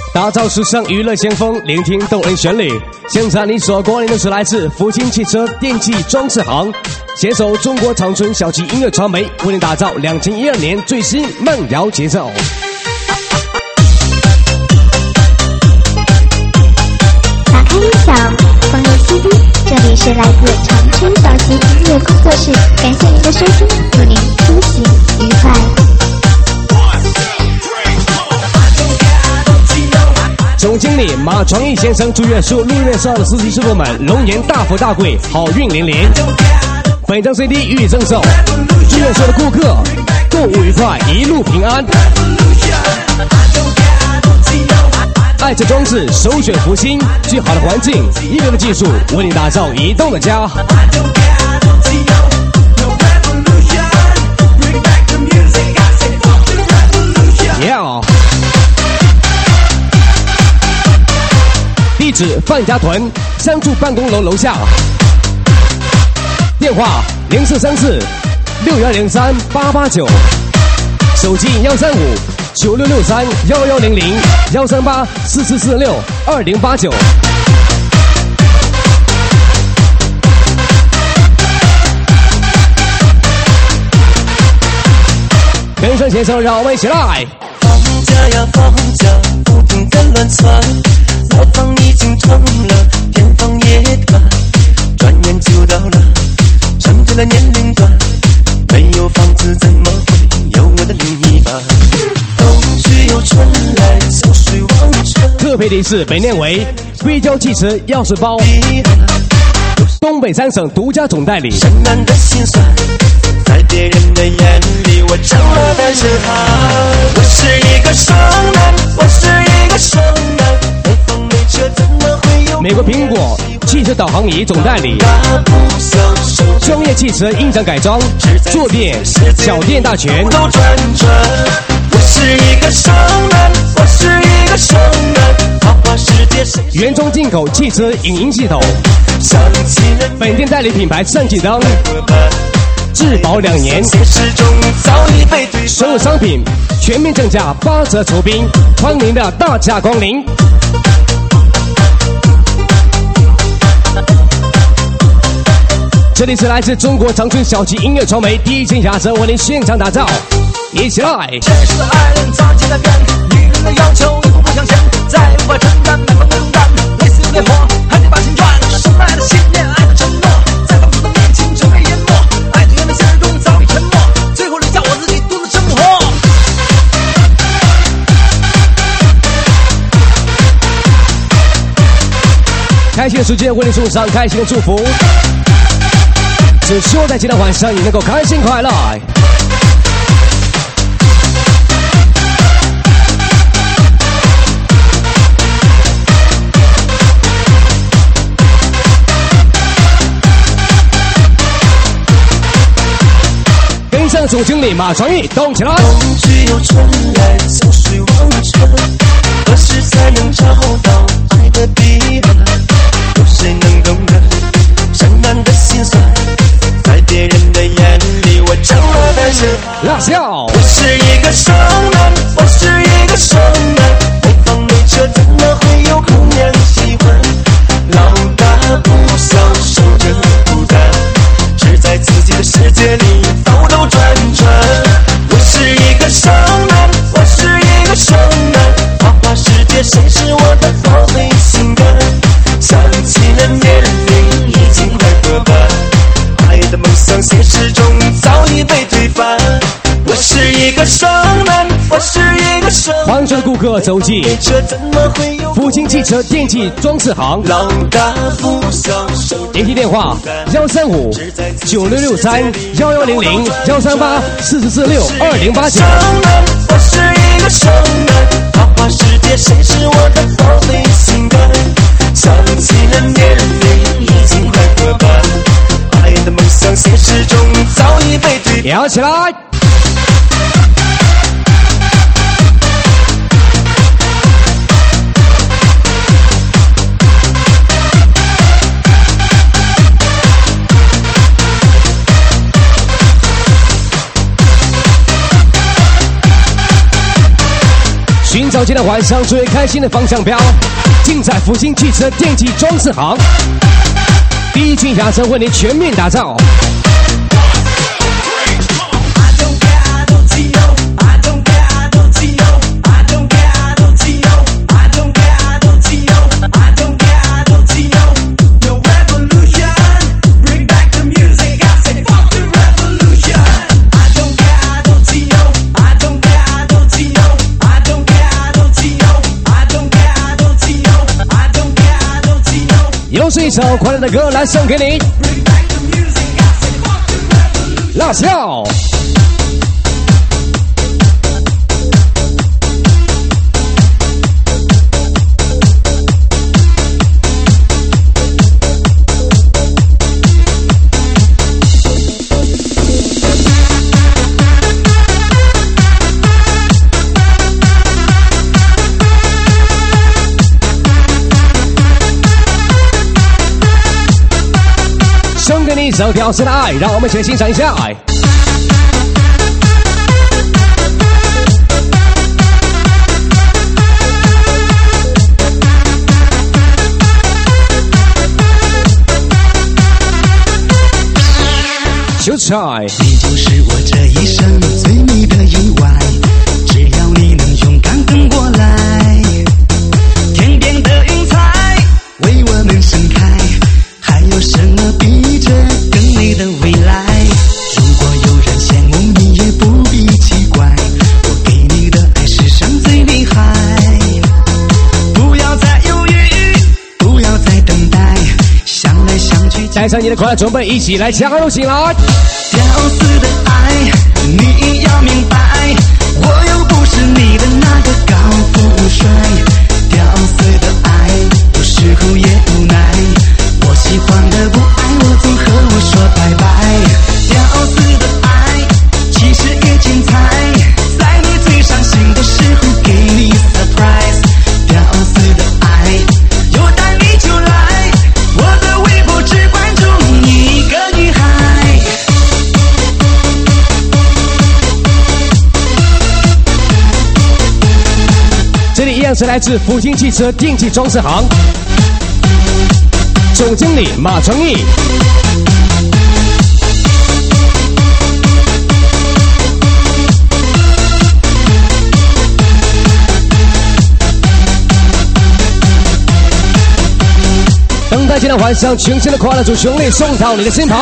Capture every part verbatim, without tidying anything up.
打造时尚娱乐先锋，聆听动人旋律。现在你所光临的是来自福清汽车电气装饰行，携手中国长春小旗音乐传媒，为您打造两千一二年最新慢摇节奏。 打开音响，放入 C D， 这里是来自长春小旗音乐工作室，感谢您的收听，祝您出行愉快。 总经理马传义先生祝愿所有路面上的司机师傅们龙年大富大贵，好运连连。本张 C D 予以赠送，祝愿所有的顾客购物愉快，一路平安。爱车装饰首选福星，最好的环境，一流的技术，为你打造移动的家。Yeah。地址范家屯三处办公楼楼下，电话零四三四六幺零三八八九，手机幺三五九六六三幺幺零零幺三八四四四六二零八九。跟上节奏，让我们一起来！ 放假呀放假，不停地乱窜。老房已经成了天方夜谭，转眼就到了成这个年龄段，没有房子怎么会有我的另一半？冬去又春来，小水望穿。 特别提示：本年为硅胶汽车钥匙包，东北三省独家总代理。 深蓝的心酸，在别人的眼里，我成了单身汉。我是一个双男，我是一个双男。 美国苹果汽车导航仪总代理，专业汽车音响改装、坐垫、小店大全。 我是一个双男，我是一个双男，花花世界谁？ 原装进口汽车影音系统，本店代理品牌上景灯，质保两年，所有商品全面正价八折酬宾，欢迎您的大驾光临。这里是来自中国长春小旗音乐传媒第一线雅泽为您现场打造，一起来！ 现实的爱人擦肩而过，女人的要求一步步向前，再无法承担，满腔勇敢，类似有点火，还得把心转，深爱的信念，爱的承诺，在放肆的年轻全被淹没，爱的原本现实中早已沉默，最后留下我自己独自生活。 开心的时间为你送上开心的祝福。只希望在今天晚上你能够开心快乐。跟上总经理马传义，动起来！ 冬去又春来，小水望穿，何时才能找到爱的彼岸？有谁能懂得深蓝的心酸？在别人的眼里，我成了单身汉。 辣笑！ 我是一个双男，我是一个双男，没房没车，怎么会有姑娘喜欢？老大不小，守着孤单，只在自己的世界里兜兜转转。我是一个双男，我是一个双男，花花世界谁是我的宝贝心肝？想起了年龄，已经快过半。爱的梦想现实中早已被推翻。我是一个双男，我是一个双男。 欢迎所有顾客走进福清汽车电气装饰行， 老大不小， 联系电话幺三五九六六三幺幺零零幺三八四四四六二零八九。 双男，我是一个双男，花花世界谁是我的宝贝心肝？想起了年龄，已经快过半。爱的梦想现实中早已被推翻。 摇起来！寻寻找今天晚上最开心的方向标，尽在福星汽车电气装饰行。第一群亚车为您全面打造。又是一首快乐的歌来送给你，辣椒。送给你一首屌丝的爱，让我们一起欣赏一下。秀才， 你就是我这一生最美的意外，只要你能勇敢跟过来，天边的云彩为我们盛开，还有什么比这更美的未来？如果有人羡慕你，也不必奇怪，我给你的爱世上最厉害。不要再犹豫，不要再等待，想来想去， 带上你的快乐准备，一起来加入进来。 屌丝的爱，你要明白，我又不是你的那个高富帅。屌丝的爱，有时候也无奈，我喜欢的不爱我，总和我说拜拜。屌丝的爱，其实也精彩，在你最伤心的时候给你 surprise。屌丝的爱，有待你就来，我的微博只关注你一个女孩。 这里一样是来自福星汽车电气装饰行总经理马成义。等待今天晚上全新的快乐主旋律送到你的身旁。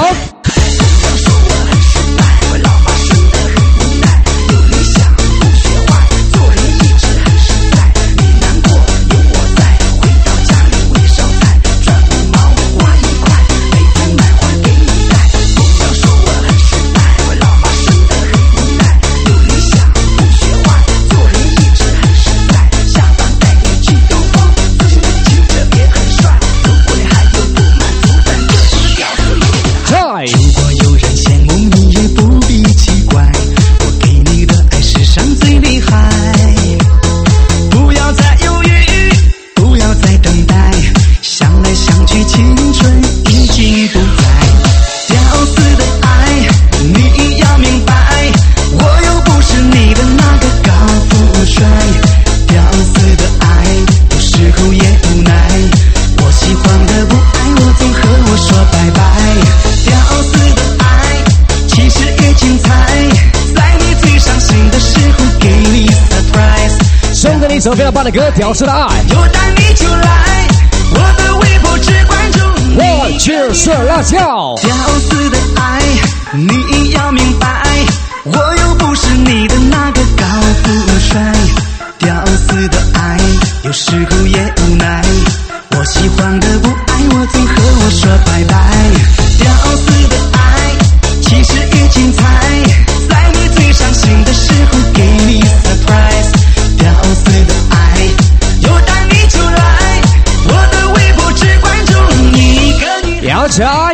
一首非常棒的歌，屌丝的爱。 有待你就来，我的微博只关注你。 我就是辣椒。 屌丝的爱，你要明白，我又不是你的那个高富帅。屌丝的爱，有时候也无奈，我喜欢的不爱我，总和我说拜拜。屌丝的爱，其实也精彩，在你最伤心的时候给你 surprise。屌丝的爱，有待你就来，我的微博只关注你一个女。 摇起来！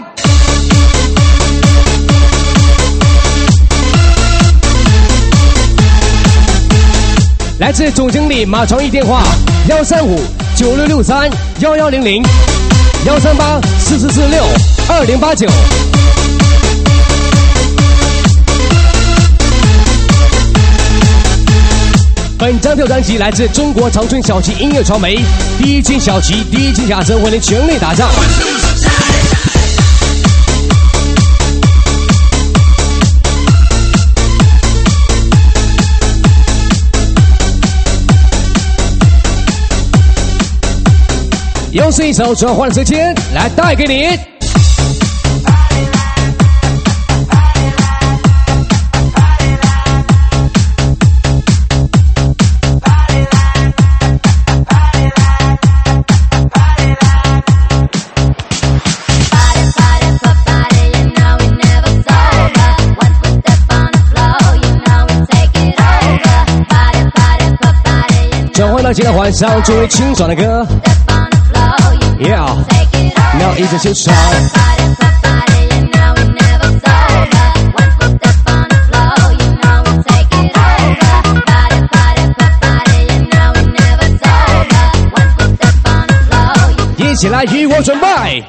来自总经理马长义电话：幺三五九六六三幺幺零零，幺三八四四四六二零八九。 本张票专辑来自中国长春小旗音乐传媒，第一金小旗，第一金雅泽为您全力打造。又是一首转换的时间，来带给你。转换到今天晚上最为清爽的歌。Yeah， now 一直秀场。一起来与我准备。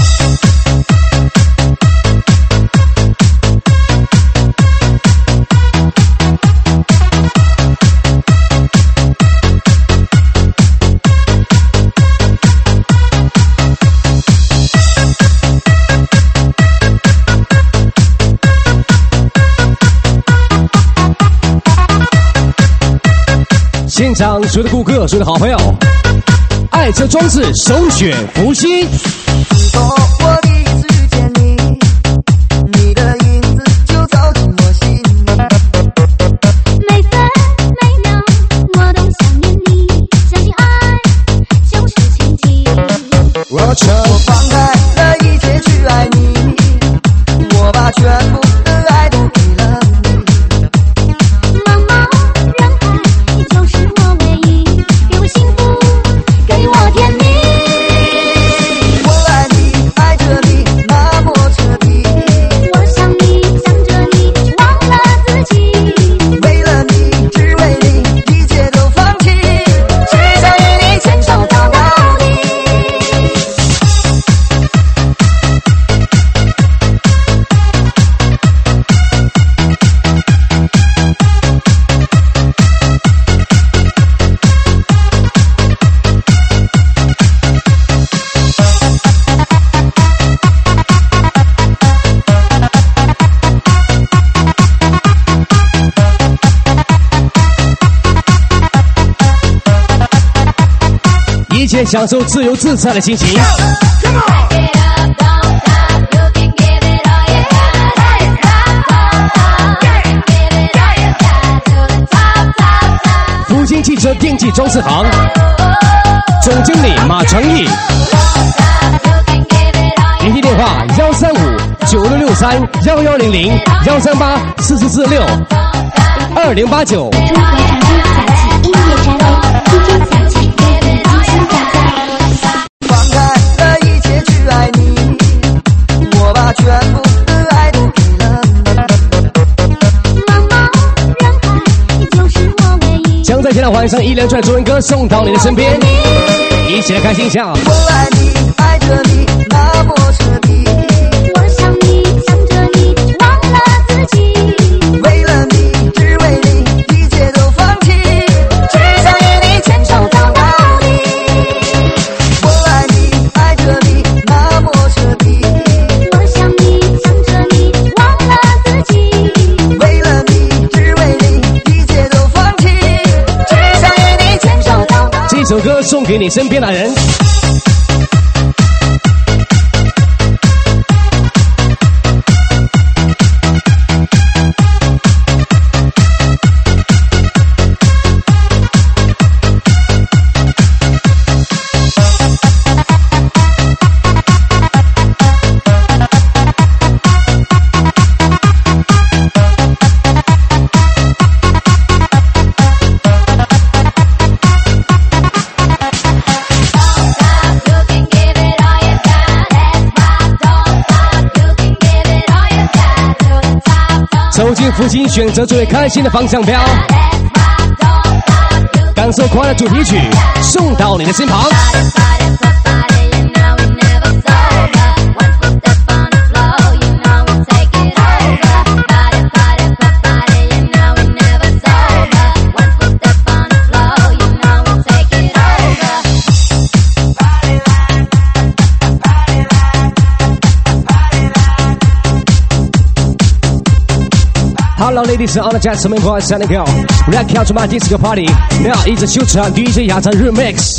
现场所有的顾客，所有的好朋友，爱车装置首选福星。 自从我第一次遇见你，你的影子就走进我心。 每分每秒我都想念你，相信爱就是奇迹。 我曾放开了一切去爱你，我把全部的爱都给了你。 茫茫人海，你就是我唯一，给我幸福，给我甜蜜。 我爱你，爱着你，那么彻底。 我想你，想着你，却忘了自己。 为了你，只为你，一切都放弃，只想与你牵手到到底。 一切享受自由自在的心情。福星汽车电气装饰行总经理马成义，联系电话幺三五九六六三幺幺零零幺三八四四四六二零八九。 中国长春小旗音乐传媒，第一小旗为你精心打造。 放开了一切去爱你，我把全部的爱都给了你。 茫茫人海，你就是我唯一。 将在今天晚上一连串中文歌送到你的身边，一起来开心一下。 我爱你，爱着你，那么彻底。 我想你，想着你，却忘了自己。 为了你，只为你，一切都放弃，只想与你牵手到到底。我爱你，爱着你，那么彻底。 我想你，想着你，却忘了自己。 为了你，只为你，一切都放弃，只想与你牵手到到底。 这首歌送给你身边的人。走进福星，选择最为开心的方向标，感受快乐主题曲，送到你的身旁。 Hello, ladies and gentlemen, boys and girls. Welcome to my disco party. Now it's Showtime D J 亚洲 Remix.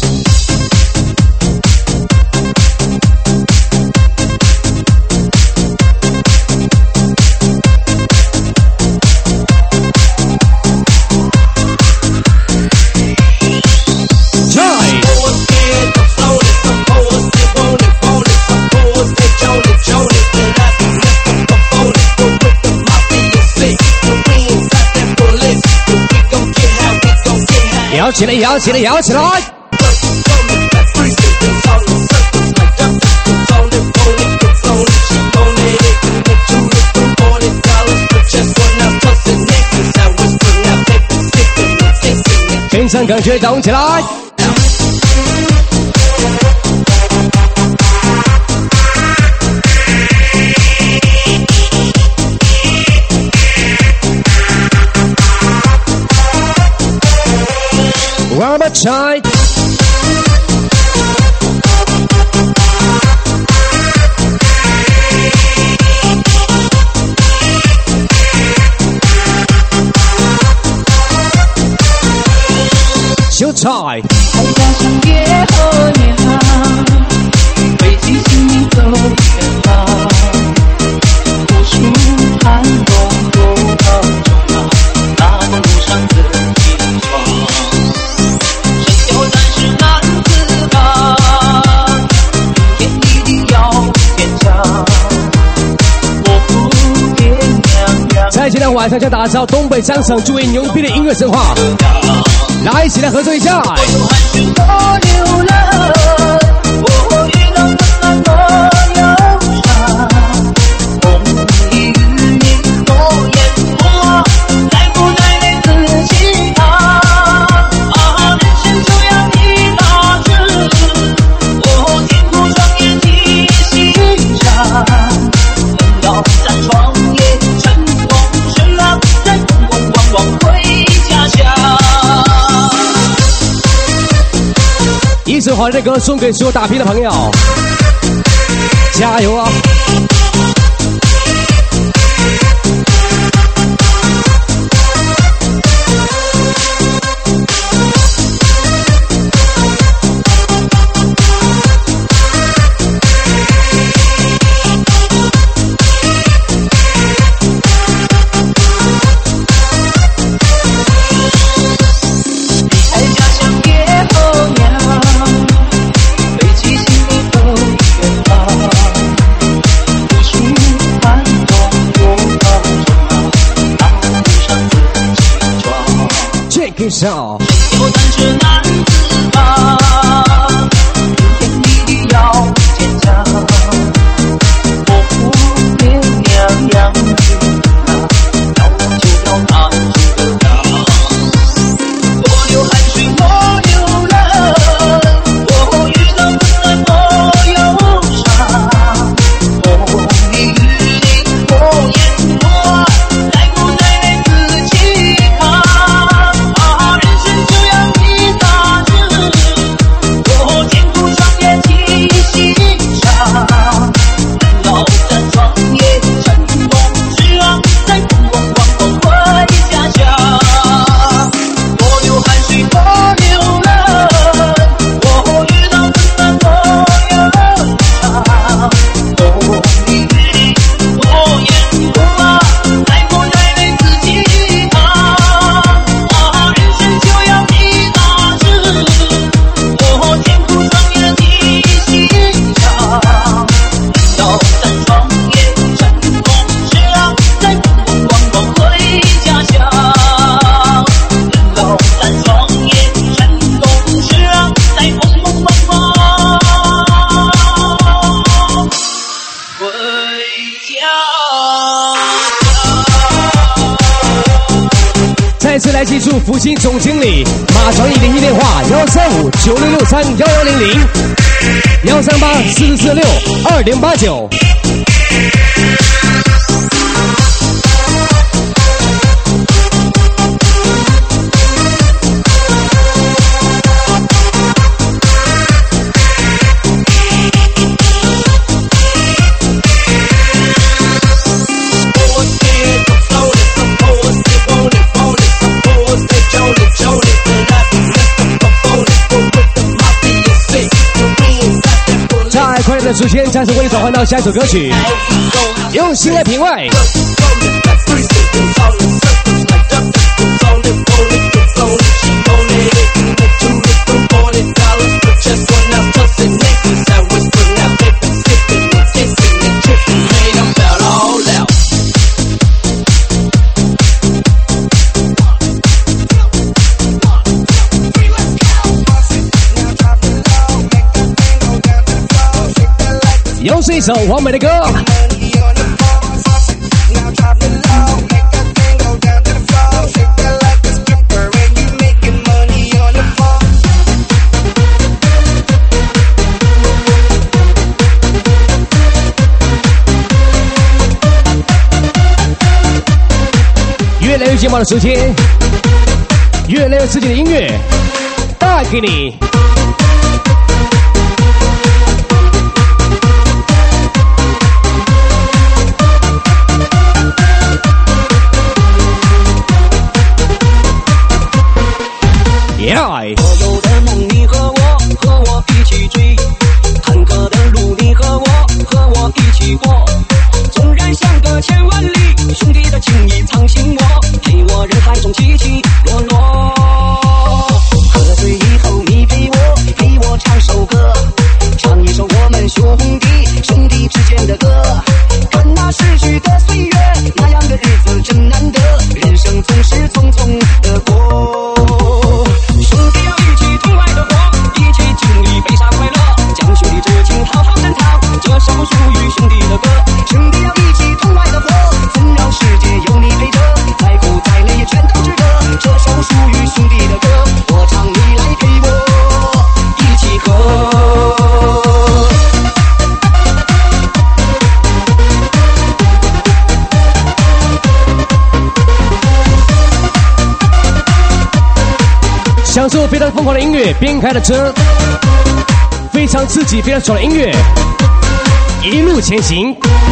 摇起来，摇起来，摇起来！全场感觉动起来！One more time. 秀才，爱家乡也和你好，北极星你走远方，无数寒冬不到终老，大的路上自己闯。身有战士难自拔，明天一定要坚强。我不变娘娘。在今天晚上将打造东北三省最为牛逼的音乐神话。来，一起来合作一下。我有汗水我流了，我遇到温暖我忧伤，风里雨里我淹没，来不来得自己扛。啊，人生就像一大志，我天空双眼记心上，人要站创业，乘风顺浪，再风风光光回家乡。一首好听的歌送给所有打拼的朋友，加油啊！上有战士难自拔，明天一定要坚强。我不变娘娘子，要我就要拿着打。我流汗水我流泪，我遇到温暖我忧伤，风里雨里我淹没，来不来得自己扛。再次来记住福星总经理马传义联系电话：幺三五九六六三幺幺零零，幺三八四四六二零八九。 时间，暂时为你转换到下一首歌曲，用心来品味。又是一首完美的歌。越来越劲爆的时间，越来越刺激的音乐，带给你。Yeah. 所有的梦你和我，和我一起追，坎坷的路你和我，和我一起过。纵然相隔千万里，兄弟的情谊藏心窝，陪我人海中起起落落。喝醉以后你陪我，陪我唱首歌，唱一首我们兄弟兄弟之间的歌。看那逝去的岁月，那样的日子真难得，人生总是匆匆的过。兄弟要一起痛快的活，一起经历悲伤快乐，将兄弟之情好好珍藏，这首属于兄弟的歌。兄弟要一起痛快的活，纷扰世界有你陪着，再苦再累也全都值得，这首属于兄弟的歌，我唱你来陪我一起喝。 享受非常疯狂的音乐，边开的车，非常刺激、非常爽的音乐，一路前行。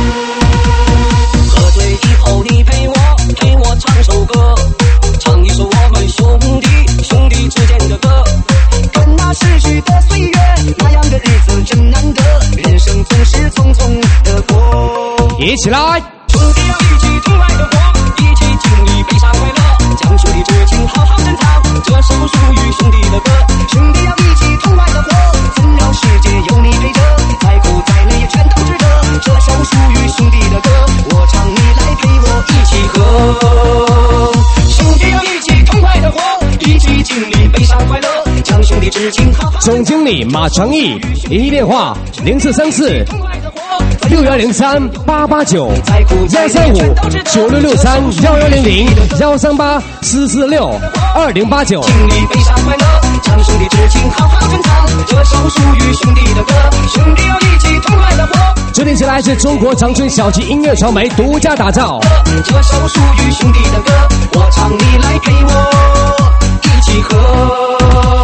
喝醉以后，你陪我，陪我唱首歌，唱一首我们兄弟兄弟之间的歌。看那逝去的岁月，那样的日子真难得，人生总是匆匆的过。 一起来！ 兄弟要一起痛快的活，一起经历悲伤快乐，将兄弟之情好好珍藏，这首属于兄弟的歌。兄弟要一起痛快的活，纷扰世界有你陪着，再苦再累也全都值得，这首属于兄弟的歌，我唱你来陪我一起喝。兄弟要一起痛快的活，一起经历悲伤快乐，将兄弟之情好好。 总经理马长义，联系电话零四三四六幺零三八八九幺三五九六六三幺幺零零幺三八四四六二零八九。 经历悲伤快乐，将兄弟之情好好珍藏，这首属于兄弟的歌，兄弟要一起痛快的活。 这里是来自中国长春小鸡音乐传媒独家打造， 这首属于兄弟的歌，我唱你来陪我一起喝。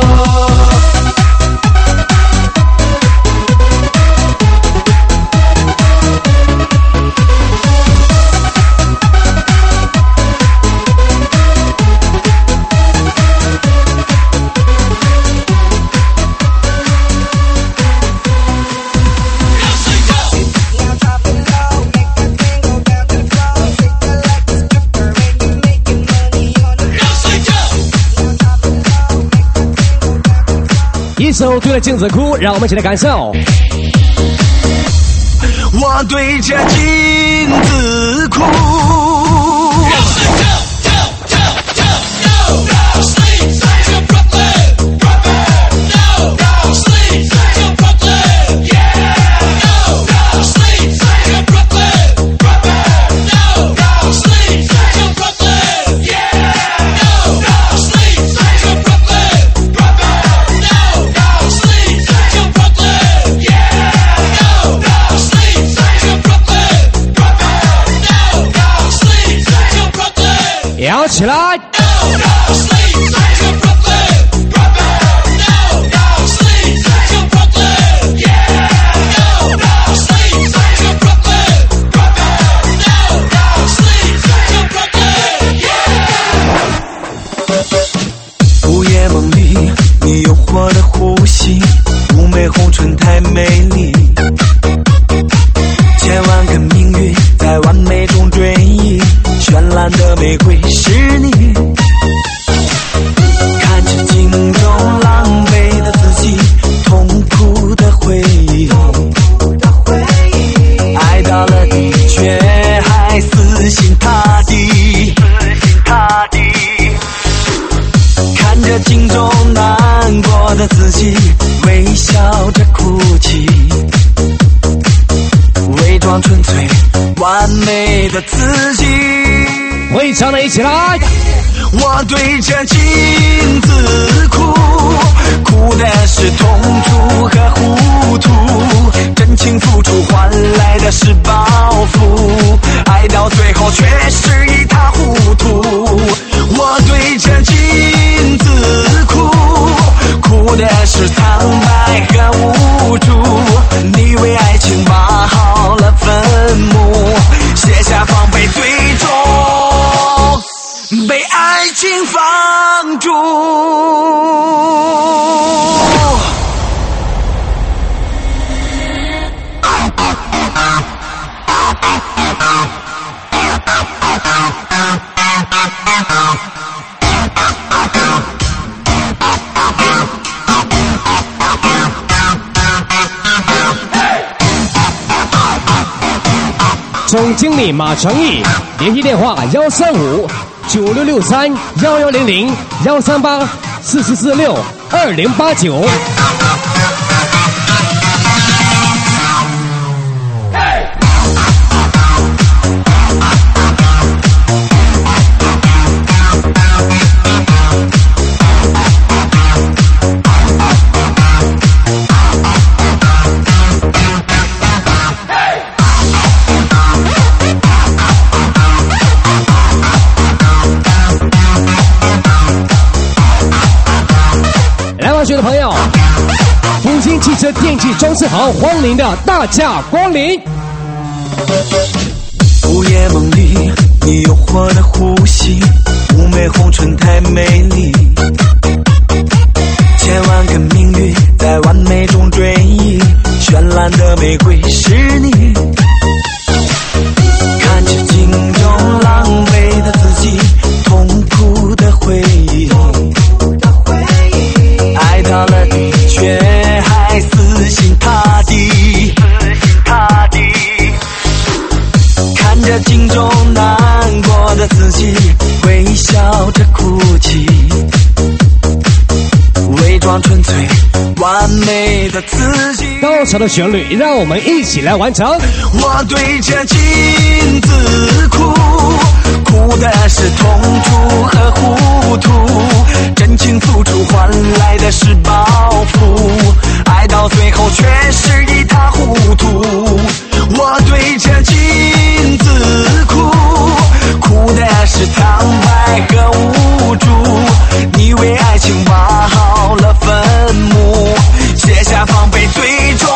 一首对着镜子哭，让我们一起来感受。 我对着镜子哭。 摇起来！ 午夜梦里，你诱惑的呼吸，妩媚红唇太美丽。 着镜中难过的自己，微笑着哭泣，伪装纯粹完美的自己。 会唱的一起来。 我对着镜子哭，哭的是痛楚和糊涂，真情付出换来的是报复，爱到最后却是一塌糊涂。我对着镜子哭，哭的是苍白和无助，你为爱情挖好了坟墓，卸下防备，最终被爱情放逐。 总经理马成义，联系电话幺三五九六六三幺幺零零幺三八四四四六二零八九。上学的朋友，福星汽车电器装饰行欢迎的大驾光临。 午夜梦里，你诱惑的呼吸，妩媚红唇太美丽，千万个命运在完美中追忆，绚烂的玫瑰是你。看着镜中狼狈的自己，痛苦的回忆，爱到了底却还死心塌地，塌地。看着镜中难过的自己，微笑着哭泣，伪装纯粹完美的自己。 高潮的旋律，让我们一起来完成。 我对着镜子哭，哭的是痛楚和糊涂，真情付出换来的是报复，爱到最后却是一塌糊涂。我对着镜子哭，哭的是苍白和无助，你为爱情挖好了坟墓，卸下防备，最终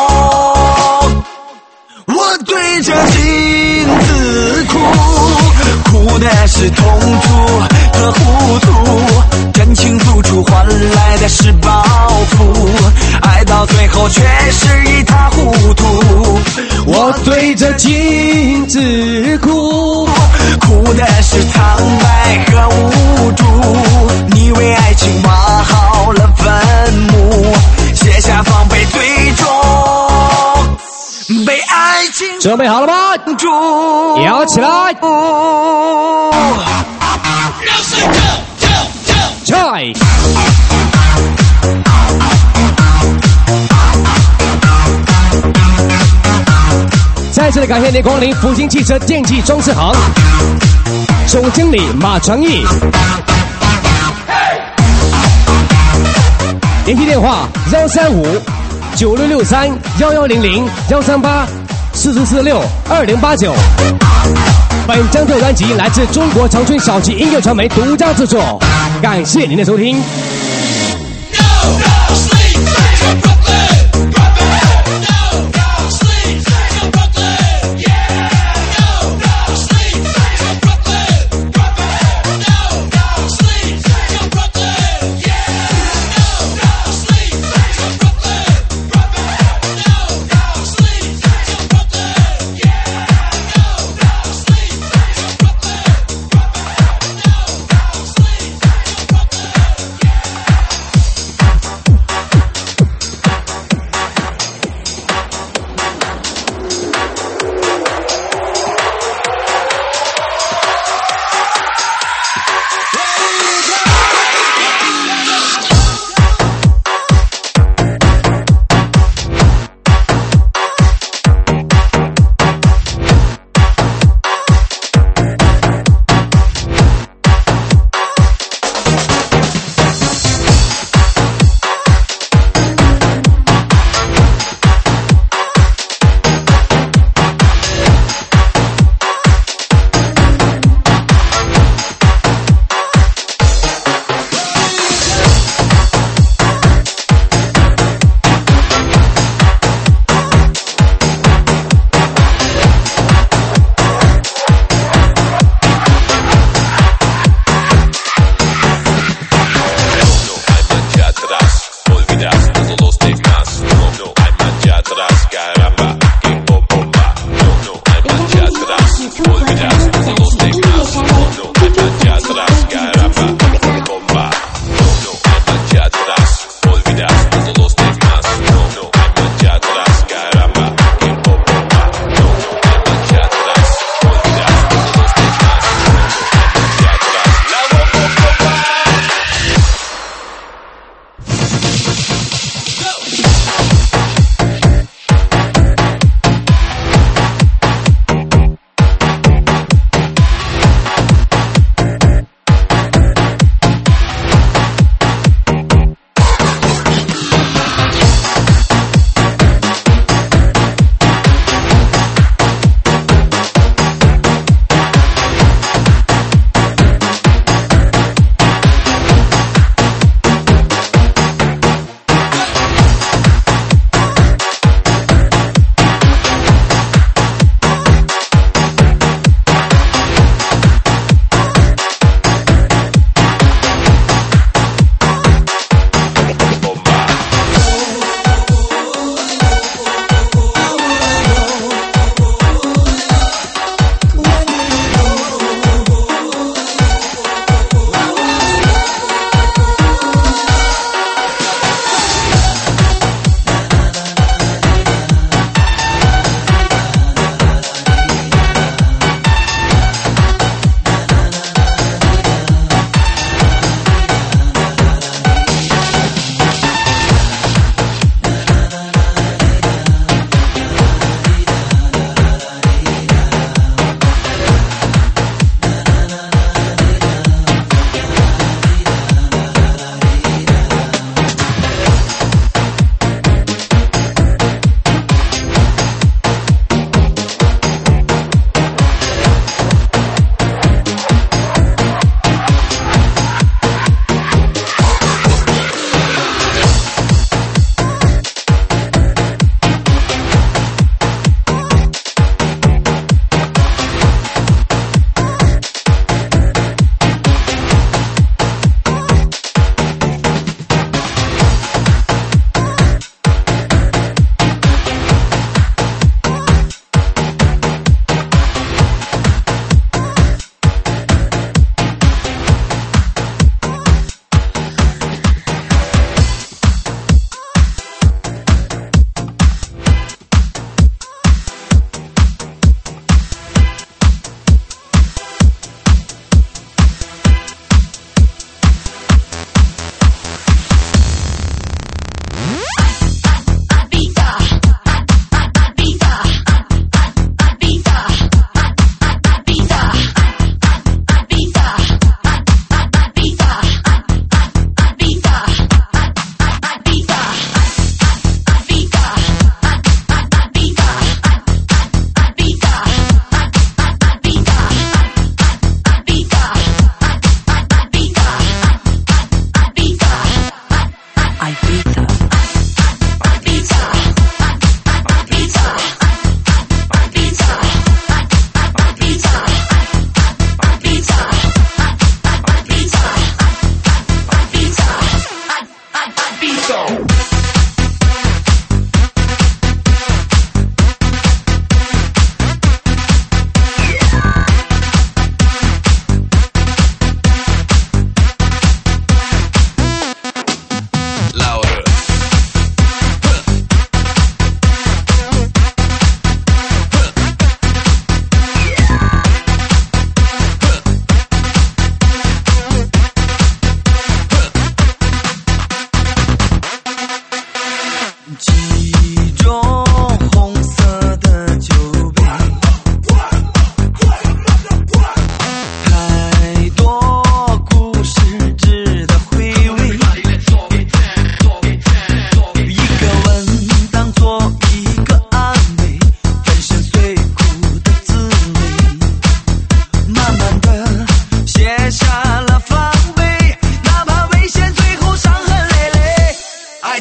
我对着镜子哭，哭的是痛楚和糊涂，真情付出换来的是报复，爱到最后却是一塌糊涂。 我对着镜子哭， 哭的是苍白和无助，你为爱情挖好了坟墓，卸下防备，最终被爱情准备好了吗？摇起来！chạy。再次的感谢您光临福星汽车电器装饰行，总经理马长义，联系电话幺三五九六六三幺幺零零幺三八四四四六二零八九。本张特专辑来自中国长春小旗音乐传媒独家制作，感谢您的收听。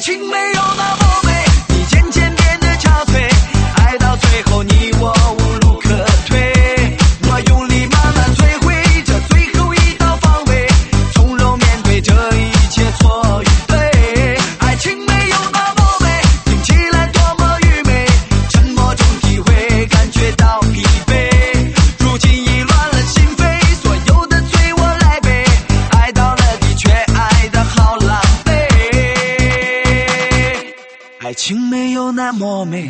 情没有那么美，你渐渐变得憔悴，爱到最后你我无路可退。我用力慢慢摧毁这最后一道防卫，从容面对这一切错与对。爱情没有那么美，听起来多么愚昧，沉默中体会感觉到疲惫。如今已乱了心扉，所有的罪我来背，爱到了底却爱得好狼狈。爱情没有那么美。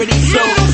already sold.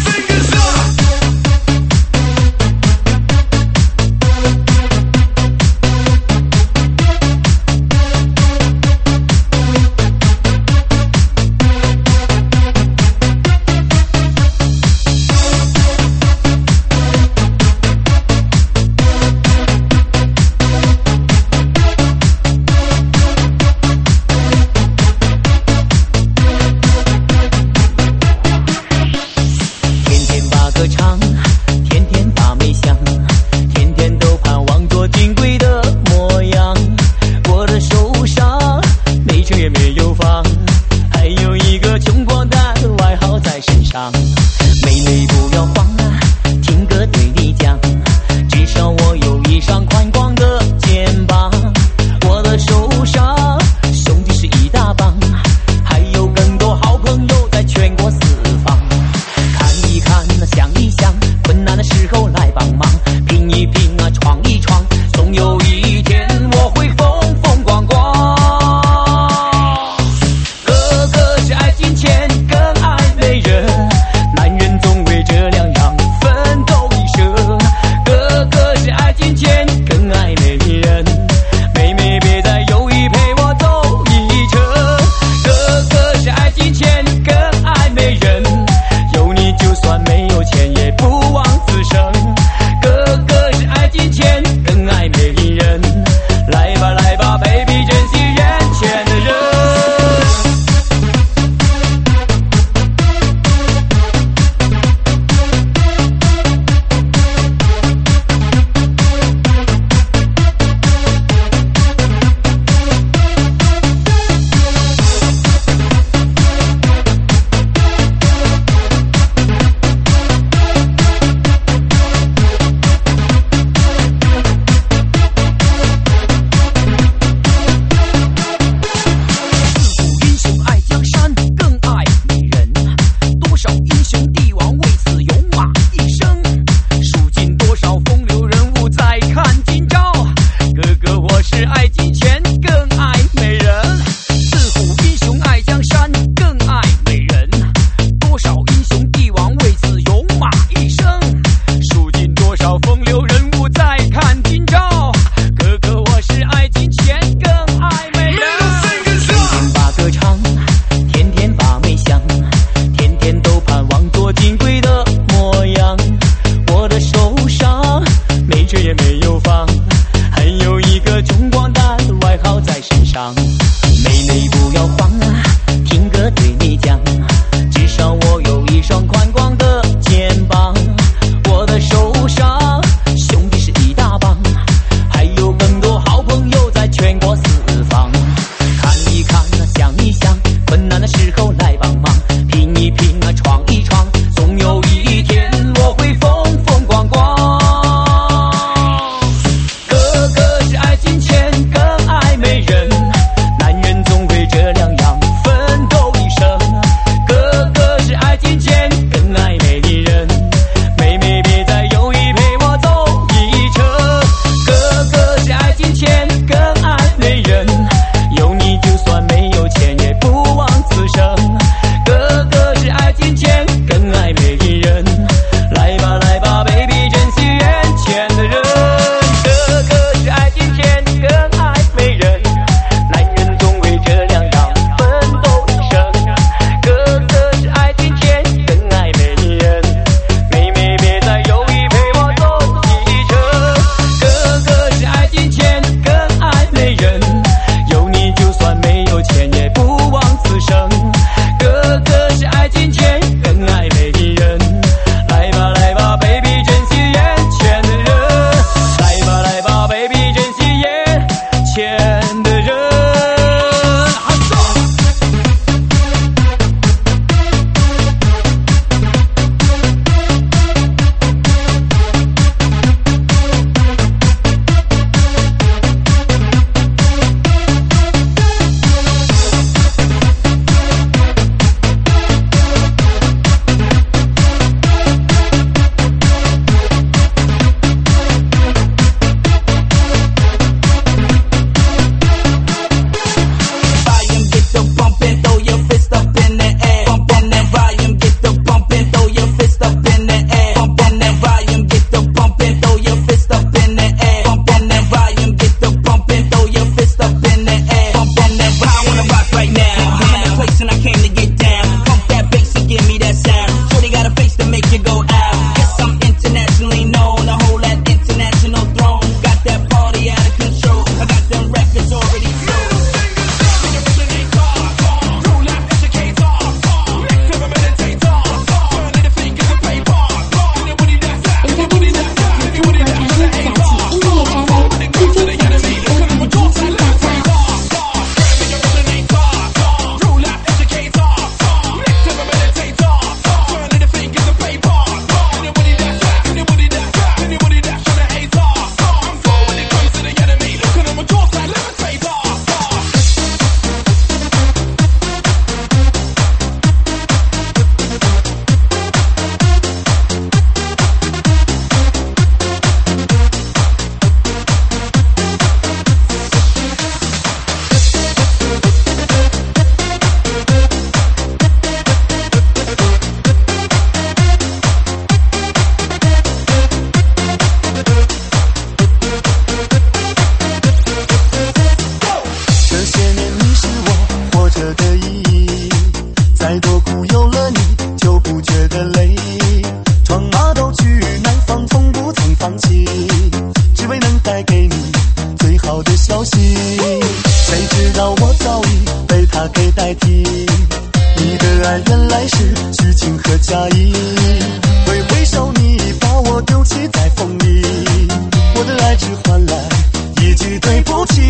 爱原来是虚情和假意，挥挥手你把我丢弃在风里，我的爱只换来一句对不起。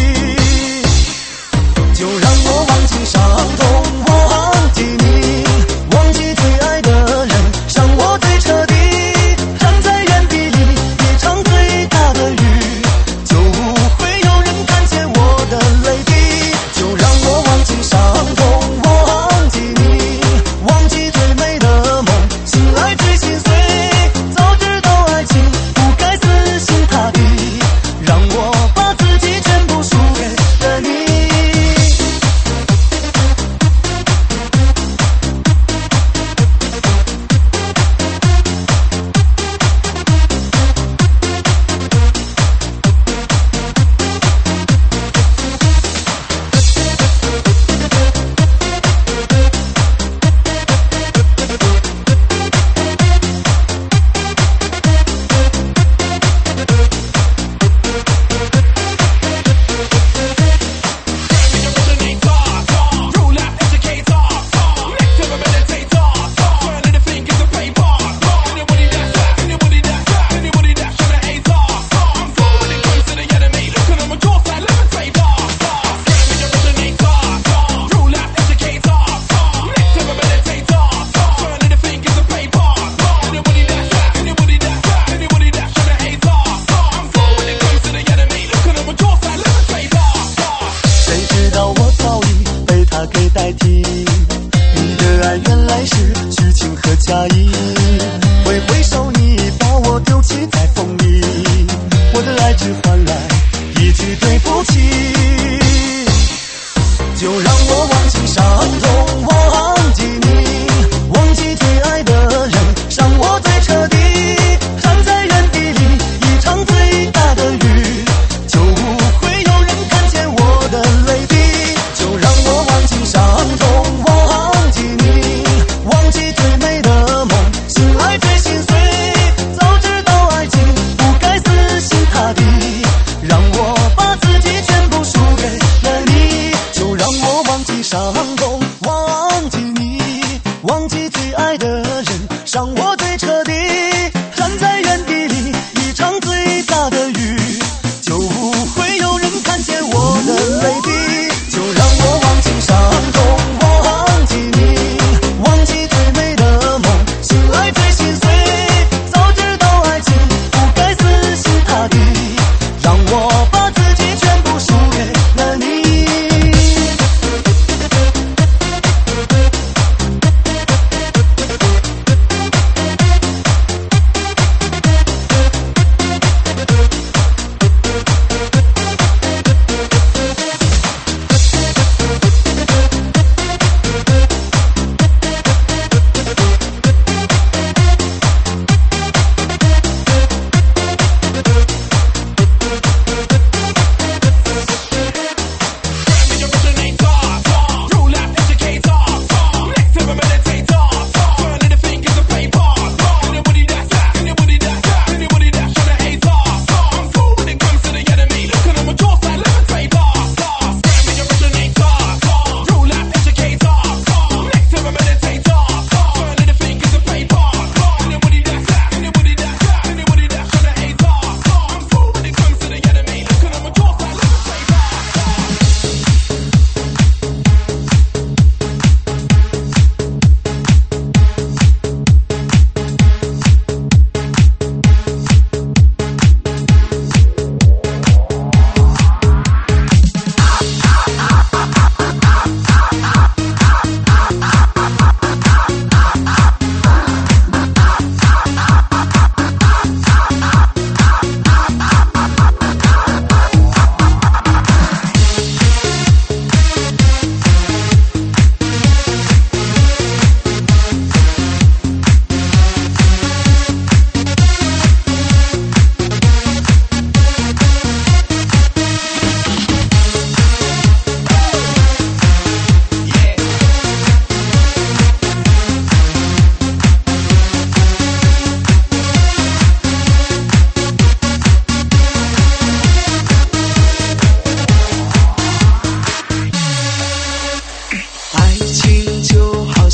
就让我忘记伤痛，我忘记你，忘记最爱的人，伤我最彻底。站在原地里，一场最大的雨，就不会有人看见我的泪滴。就让我忘记伤痛，我忘记你，忘记最美的梦，醒来最心碎。早知道爱情不该死心塌地，让我把自己全部输给了你。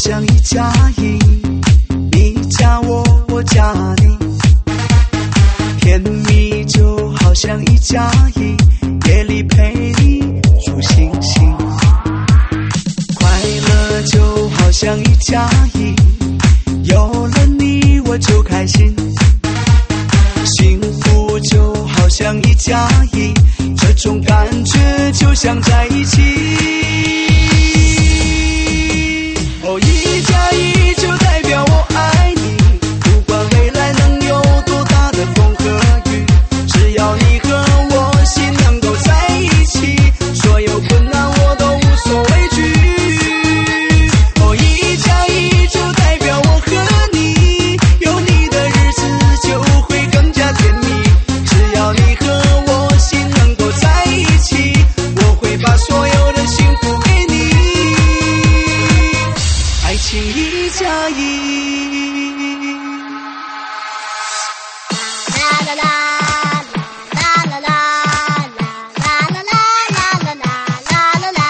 像一加一，你加我，我加你，甜蜜就好像一加一，夜里陪你数星星，快乐就好像一加一，有了你我就开心，幸福就好像一加一，这种感觉就像在一起。哦，一加一就代表我爱你，不管未来能有多大的风和雨，只要你和我心能够在一起，所有困难我都无所畏惧。哦，一加一就代表我和你，有你的日子就会更加甜蜜，只要你和我心能够在一起，我会把所有的幸福给你。爱情一加一。 啦啦啦啦啦啦啦啦啦啦啦啦啦啦啦啦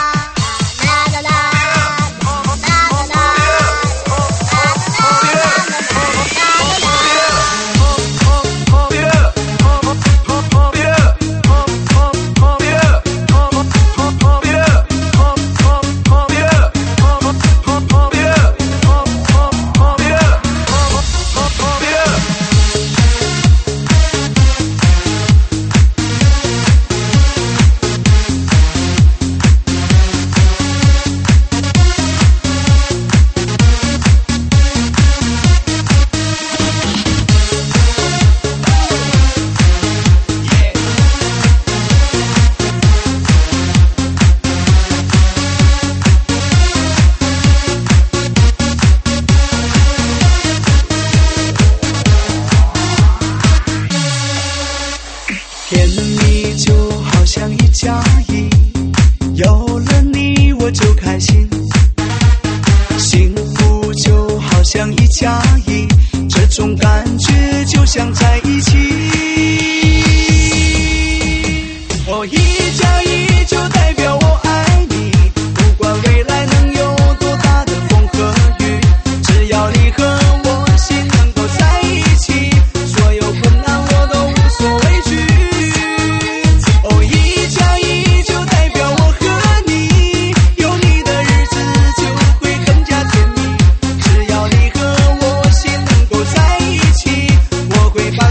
甜蜜就好像一加一，有了你我就开心，幸福就好像一加一，这种感觉就像在一起。哦，一加一就代表我爱你，不管未来能有多大的风和雨，只要你和我心能够在一起，所有困难我都无所畏惧。哦，一加一就代表我和你，有你的日子就会更加甜蜜，只要你和我心能够在一起，我会把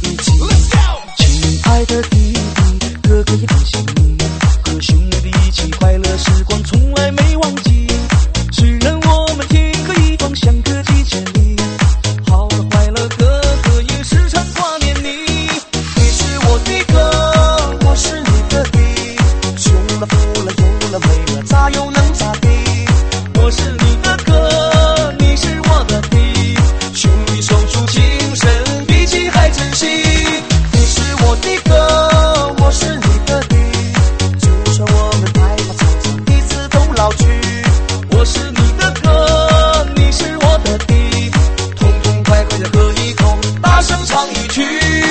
一起。亲爱的弟弟，哥哥也恭喜你，和兄弟一起快乐时光从来没忘记。虽然我们天各一方，相隔几千里，好了坏了，哥哥也时常挂念你。你是我的哥，我是你的弟，穷了富了有了没了，咋又能咋地？我是你的哥，你是我的弟，兄弟手足情深，比起还珍惜。你是我的哥，我是你的弟，就算我们白发苍苍，彼此都老去。我是你的哥，你是我的弟，痛痛快快的喝一口，大声唱一曲。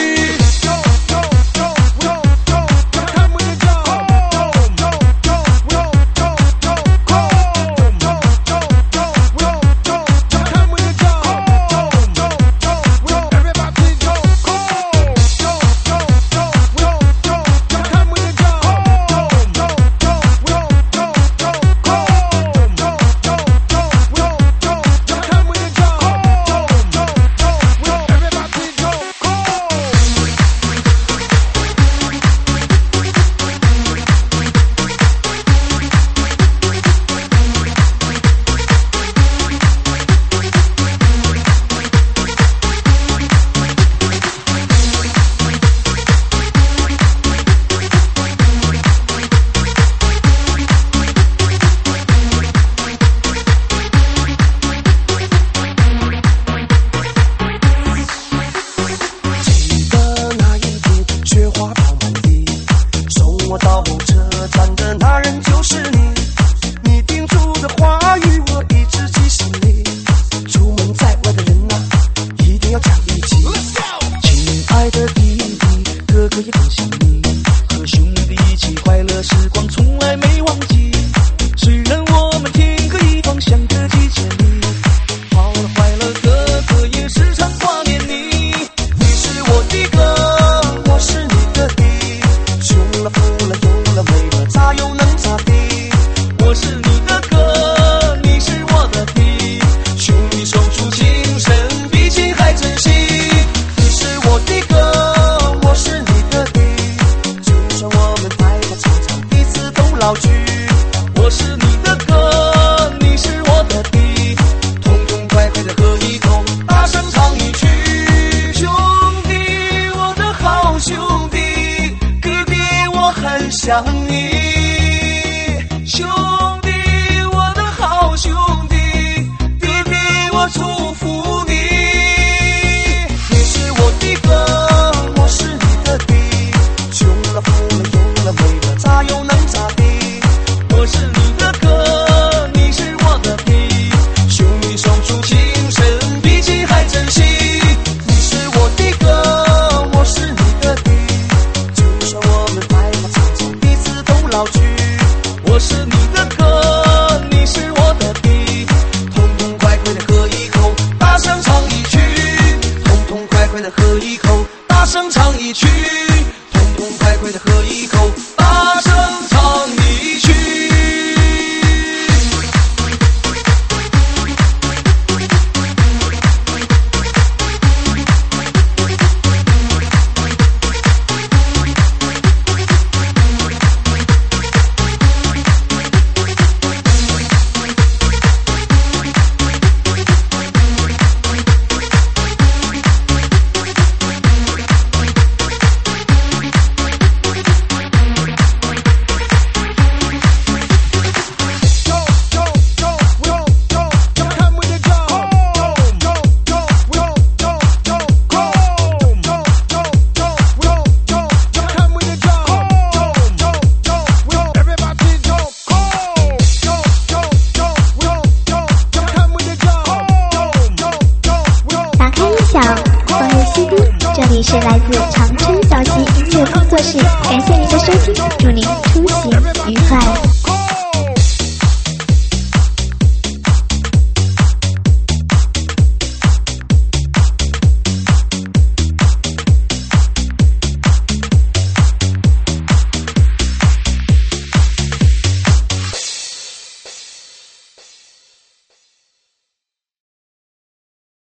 想你，兄弟，我的好兄弟，弟弟，我祝福你。你是我的哥，我是你的弟，穷了富了有了没了，咋又能咋地？我是你的哥，你是我的弟，兄弟手足情深，比起还珍惜。你是我的哥，我是你的弟，就算我们白发苍苍，彼此都老去。我是你的哥，你是我的弟，痛痛快快的喝一口，大声唱一曲。痛痛快快的喝一口，大声唱一曲。痛痛快快的喝一口，大声唱一曲。 这里是来自长春小溪音乐工作室，感谢您的收听，祝您出行愉快。